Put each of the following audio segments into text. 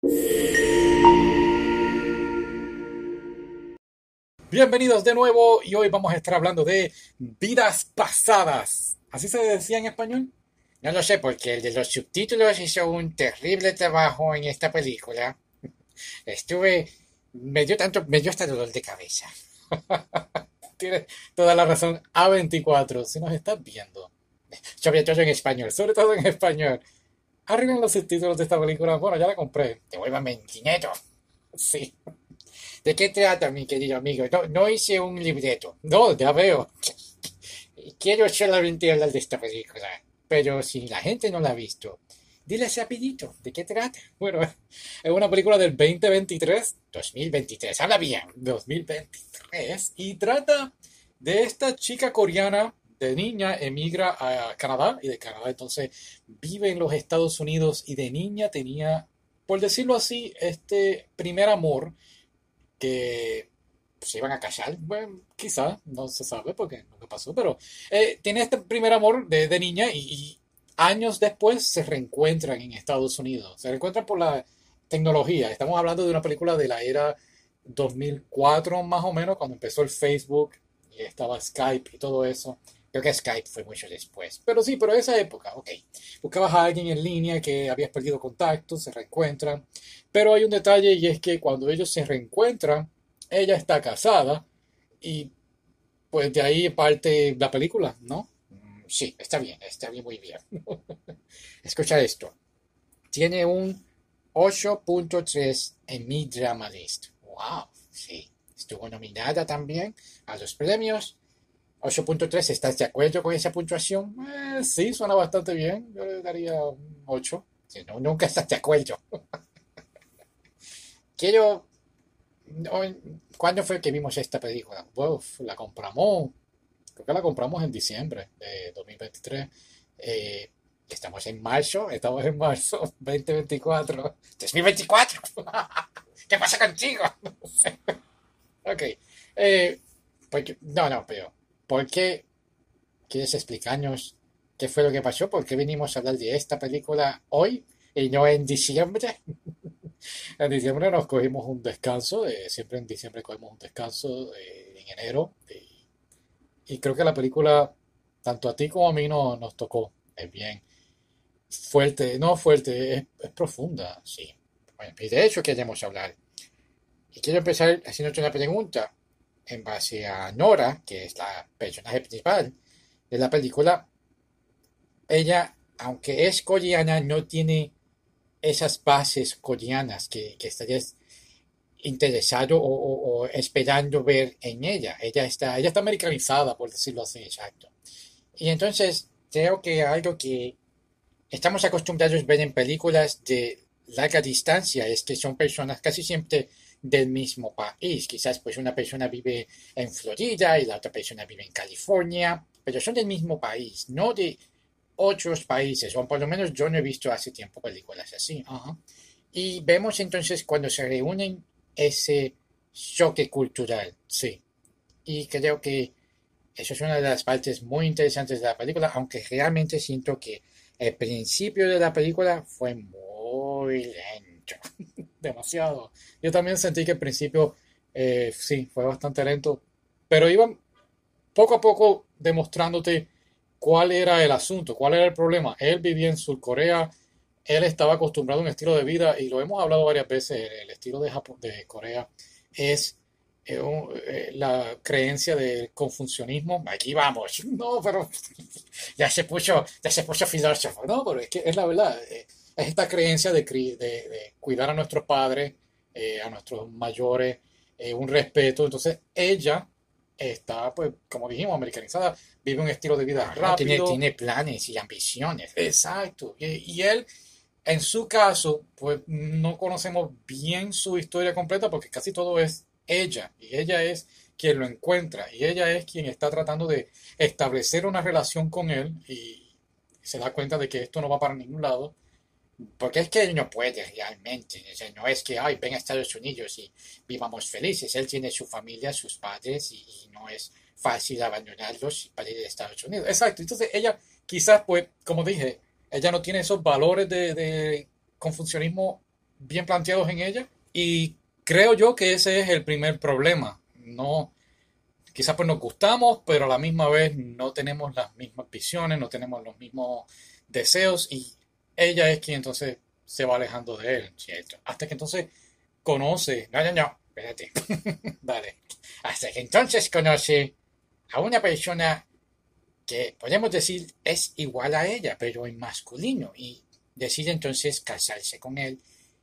Bienvenidos de nuevo y hoy vamos a estar hablando de vidas pasadas. ¿Así se decía en español? No lo sé porque el de los subtítulos hizo un terrible trabajo en esta película. Estuve, me dio hasta dolor de cabeza. Tienes toda la razón. A24, si nos estás viendo. Sobre todo en español. Sobre todo en español. Arriben los subtítulos de esta película. Bueno, ya la compré. Devuélvame el dinero. Sí. ¿De qué trata, mi querido amigo? No hice un libreto. No, ya veo. Quiero solamente hablar de esta película. Pero si la gente no la ha visto, diles rapidito. ¿De qué trata? Bueno, es una película del 2023. 2023. Habla bien. 2023. Y trata de esta chica coreana de niña emigra a Canadá y de Canadá entonces vive en los Estados Unidos y de niña tenía, por decirlo así, este primer amor que se iban a casar. Bueno, quizá, no se sabe porque nunca pasó, pero tiene este primer amor de niña y años después se reencuentran en Estados Unidos. Se reencuentran por la tecnología. Estamos hablando de una película de la era 2004 más o menos, cuando empezó el Facebook y estaba Skype y todo eso. Creo que Skype fue mucho después. Pero sí, pero esa época, ok. Buscabas a alguien en línea que habías perdido contacto, se reencuentran. Pero hay un detalle y es que cuando ellos se reencuentran, ella está casada y pues de ahí parte la película, ¿no? Sí, está bien, muy bien. Escucha esto. Tiene un 8.3 en mi Drama List. Wow, sí. Estuvo nominada también a los premios. 8.3, ¿estás de acuerdo con esa puntuación? Sí, suena bastante bien. Yo le daría un 8. Si no, nunca estás de acuerdo. Quiero... no, ¿cuándo fue que vimos esta película? Uf, la compramos, creo que la compramos en diciembre de 2023. Eh, estamos en marzo 2024. 2024. ¿Qué pasa contigo? Ok. No, pero ¿por qué quieres explicarnos qué fue lo que pasó? ¿Por qué vinimos a hablar de esta película hoy y no en diciembre? En diciembre nos cogimos un descanso, siempre en diciembre cogemos un descanso en enero y creo que la película, tanto a ti como a mí, no, nos tocó. Es bien fuerte, no fuerte, es profunda, Sí. Bueno, y de eso queremos hablar. Y quiero empezar haciéndote una pregunta. En base a Nora, que es la personaje principal de la película, ella, aunque es coreana, no tiene esas bases coreanas que estarías interesado o esperando ver en ella. ella está americanizada, por decirlo así. Exacto. Y entonces creo que algo que estamos acostumbrados a ver en películas de larga distancia es que son personas casi siempre del mismo país. Quizás pues una persona vive en Florida y la otra persona vive en California, pero son del mismo país, no de otros países, o por lo menos yo no he visto hace tiempo películas así. Ajá. Y vemos entonces cuando se reúnen ese choque cultural. Sí, Y creo que eso es una de las partes muy interesantes de la película, aunque realmente siento que el principio de la película fue muy lento. demasiado. Yo también sentí que al principio, sí, fue bastante lento, pero iban poco a poco demostrándote cuál era el asunto, cuál era el problema. Él vivía en Surcorea, él estaba acostumbrado a un estilo de vida y lo hemos hablado varias veces, el estilo de Corea es la creencia del confucianismo. Aquí vamos. No, pero Ya se puso filósofo. no, pero es que es la verdad. Es esta creencia de cuidar a nuestros padres, a nuestros mayores, un respeto. Entonces, ella está, pues, como dijimos, americanizada, vive un estilo de vida No, rápido. tiene planes y ambiciones. Exacto. Y él, en su caso, pues, no conocemos bien su historia completa porque casi todo es ella. Y ella es quien lo encuentra. Y ella es quien está tratando de establecer una relación con él y se da cuenta de que esto no va para ningún lado. Porque es que él no puede realmente. O sea, no es que, ay, ven a Estados Unidos y vivamos felices. Él tiene su familia, sus padres y no es fácil abandonarlos para ir a Estados Unidos. Exacto. Entonces ella quizás, pues, como dije, ella no tiene esos valores de confucianismo bien planteados en ella. Y creo yo que ese es el primer problema. No, quizás pues nos gustamos, pero a la misma vez no tenemos las mismas visiones, no tenemos los mismos deseos y ella es quien entonces se va alejando de él, ¿cierto? Hasta que entonces conoce, no, no, no, espérate, vale, hasta que entonces conoce a una persona que podemos decir es igual a ella, pero en masculino y decide entonces casarse con él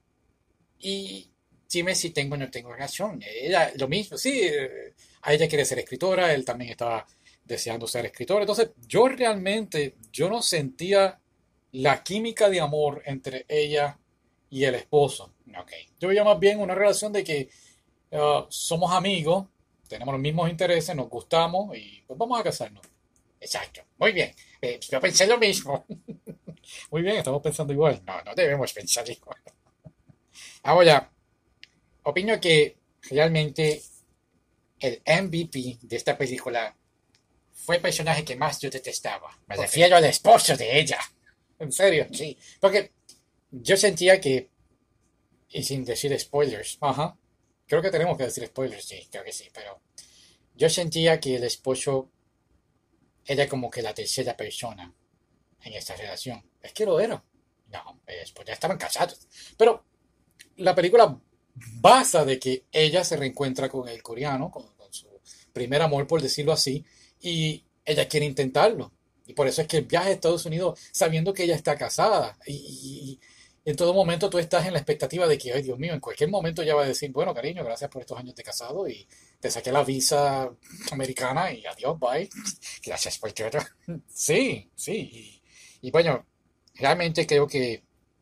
y dime si tengo o no tengo razón. Era lo mismo, sí, a ella quiere ser escritora, él también estaba deseando ser escritor. Entonces, yo realmente, yo no sentía la química de amor entre ella y el esposo. Ok. Yo veía más bien una relación de que somos amigos, tenemos los mismos intereses, nos gustamos y pues vamos a casarnos. Exacto. Muy bien. Yo pensé lo mismo. Muy bien, estamos pensando igual. No, no debemos pensar igual. Ahora, opino que realmente el MVP de esta película fue el personaje que más yo detestaba. Me refiero al esposo de ella. En serio, sí. Porque yo sentía que, y sin decir spoilers, ajá, creo que tenemos que decir spoilers, sí, creo que sí, pero yo sentía que el esposo era como que la tercera persona en esta relación. Es que lo era. No, pues ya estaban casados. Pero la película basa de que ella se reencuentra con el coreano, con su primer amor, por decirlo así, y ella quiere intentarlo. Y por eso es que el viaje a Estados Unidos, sabiendo que ella está casada, y en todo momento tú estás en la expectativa de que, ay Dios mío, en cualquier momento ella va a decir, bueno, cariño, gracias por estos años de casado y te saqué la visa americana y adiós, bye. Gracias por todo. Sí, sí. Y bueno, realmente creo que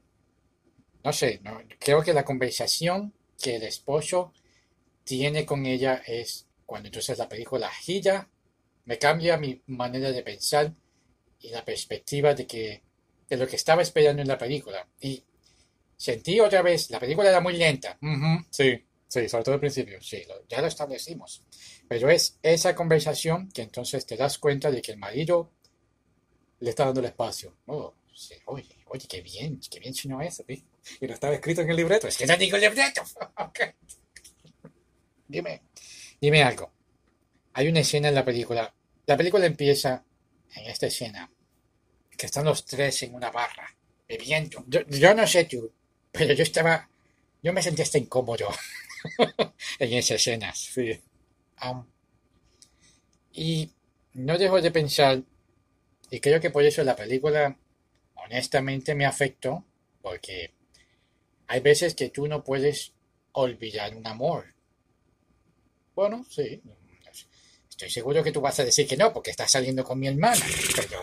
no sé, no, creo que la conversación que el esposo tiene con ella es cuando entonces la película gira, me cambia mi manera de pensar y la perspectiva de lo que estaba esperando en la película. Y sentí otra vez, la película era muy lenta. Ujú, sí, sí, sobre todo al principio, sí, ya lo establecimos. Pero es esa conversación que entonces te das cuenta de que el marido le está dando el espacio. Oh, sí, oye, oye, qué bien chino eso, ¿sí? Y no estaba escrito en el libreto. Es que no digo el libreto. Ok. Dime, dime algo. Hay una escena en la película. La película empieza en esta escena, que están los tres en una barra, bebiendo. Yo no sé tú, pero yo me sentía hasta incómodo en esas escenas. Sí. Um, y no dejo de pensar, y creo que por eso la película honestamente me afectó, porque hay veces que tú no puedes olvidar un amor. Bueno, sí. Estoy seguro que tú vas a decir que no, porque estás saliendo con mi hermana. Pero,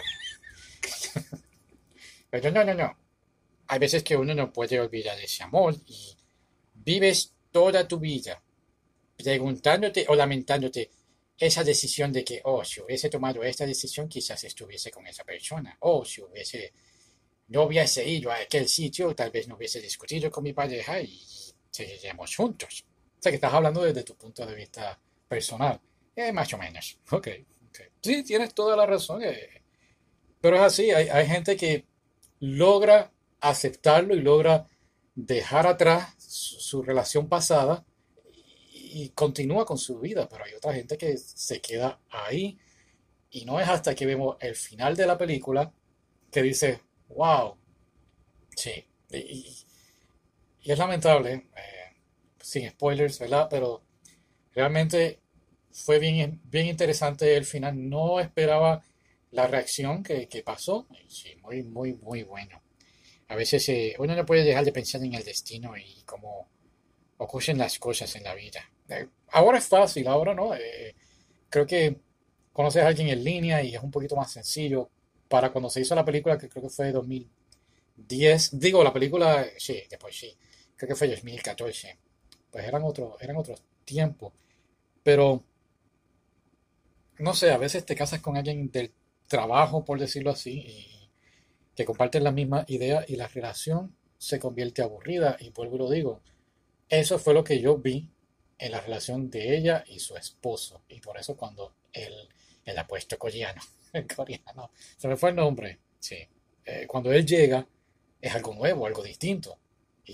pero no, no, no. Hay veces que uno no puede olvidar ese amor y vives toda tu vida preguntándote o lamentándote esa decisión de que, oh, si hubiese tomado esta decisión, quizás estuviese con esa persona. O si no hubiese ido a aquel sitio, tal vez no hubiese discutido con mi pareja y seguiríamos juntos. O sea, que estás hablando desde tu punto de vista personal. Más o menos. Ok, ok. Sí, tienes toda la razón. Pero es así, hay gente que logra aceptarlo y logra dejar atrás su relación pasada y continúa con su vida, pero hay otra gente que se queda ahí y no es hasta que vemos el final de la película que dice, wow, sí, y es lamentable, sin spoilers, ¿verdad? Pero realmente fue bien, bien interesante el final. No esperaba la reacción que pasó. Sí, muy, muy, muy bueno. A veces uno no puede dejar de pensar en el destino y cómo ocurren las cosas en la vida. Ahora es fácil, ahora no. Creo que conoces a alguien en línea y es un poquito más sencillo. Para cuando se hizo la película, que creo que fue 2010, digo, la película, sí, después sí, creo que fue 2014. Pues eran otros tiempos. Pero no sé, a veces te casas con alguien del trabajo, por decirlo así, y que comparten la misma idea y la relación se convierte aburrida. Y vuelvo y lo digo, eso fue lo que yo vi en la relación de ella y su esposo. Y por eso cuando el apuesto coreano, el coreano, se me fue el nombre, sí. Cuando él llega, es algo nuevo, algo distinto. Y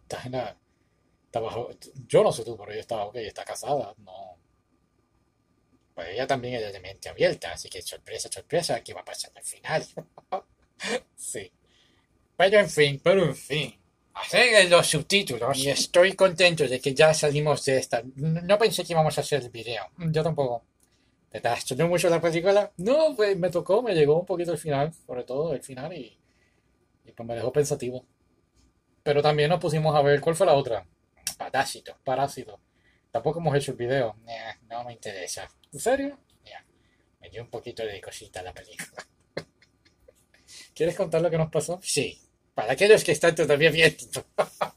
Está en la, está bajo, yo no sé tú, pero ella está, ok, está casada, no. Pues ella también es de mente abierta, así que sorpresa, sorpresa, ¿qué va a pasar al final? Sí. Pero en fin, hacer los subtítulos y estoy contento de que ya salimos de esta. No pensé que íbamos a hacer el video. Yo tampoco. ¿Te trastornó mucho la película? No, pues me tocó, me llegó un poquito el final, sobre todo el final, y pues me dejó pensativo. Pero también nos pusimos a ver cuál fue la otra. Parásito. Tampoco hemos hecho el video. No me interesa. ¿En serio? Me dio un poquito de cosita la película. ¿Quieres contar lo que nos pasó? Sí. Para aquellos que están todavía viendo.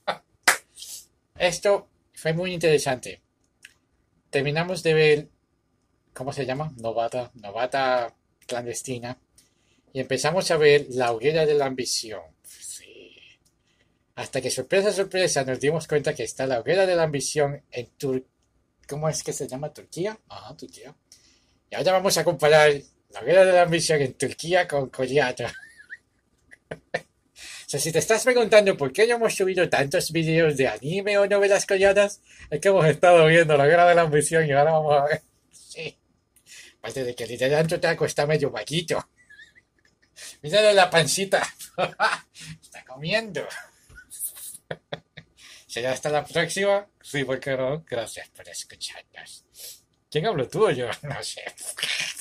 Esto fue muy interesante. Terminamos de ver, ¿cómo se llama? Novata clandestina. Y empezamos a ver La hoguera de la ambición. Sí. Hasta que sorpresa, sorpresa, nos dimos cuenta que está La hoguera de la ambición en Turquía. ¿Cómo es que se llama? ¿Turquía? Ajá, Turquía. Y ahora vamos a comparar La hoguera de la ambición en Turquía con Corea. O sea, si te estás preguntando por qué no hemos subido tantos vídeos de anime o novelas coreanas, es que hemos estado viendo La Guerra de la Ambición y ahora vamos a ver. Sí. Aparte de que el liderazgo taco está medio vaquito. Mírale la pancita. Está comiendo. ¿Será hasta la próxima? Sí, ¿por qué no? Gracias por escucharnos. ¿Quién habló tú o yo? No sé.